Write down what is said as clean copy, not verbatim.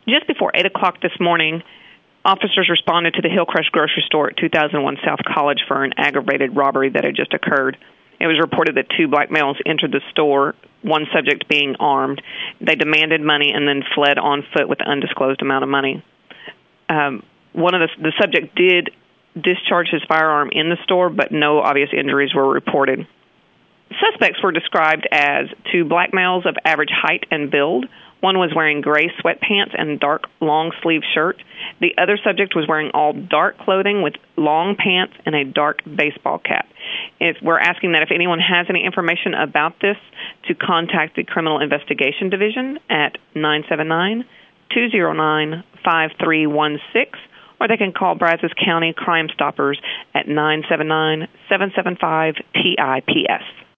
Just before 8 o'clock this morning, officers responded to the Hillcrest grocery store at 2001 South College for an aggravated robbery that had just occurred. It was reported that two black males entered the store, one subject being armed. They demanded money and then fled on foot with an undisclosed amount of money. The subject did discharge his firearm in the store, but no obvious injuries were reported. Suspects were described as two black males of average height and build. One was wearing gray sweatpants and dark long-sleeve shirt. The other subject was wearing all dark clothing with long pants and a dark baseball cap. We're asking that if anyone has any information about this, to contact the Criminal Investigation Division at 979-209-5316, or they can call Brazos County Crime Stoppers at 979-775-TIPS.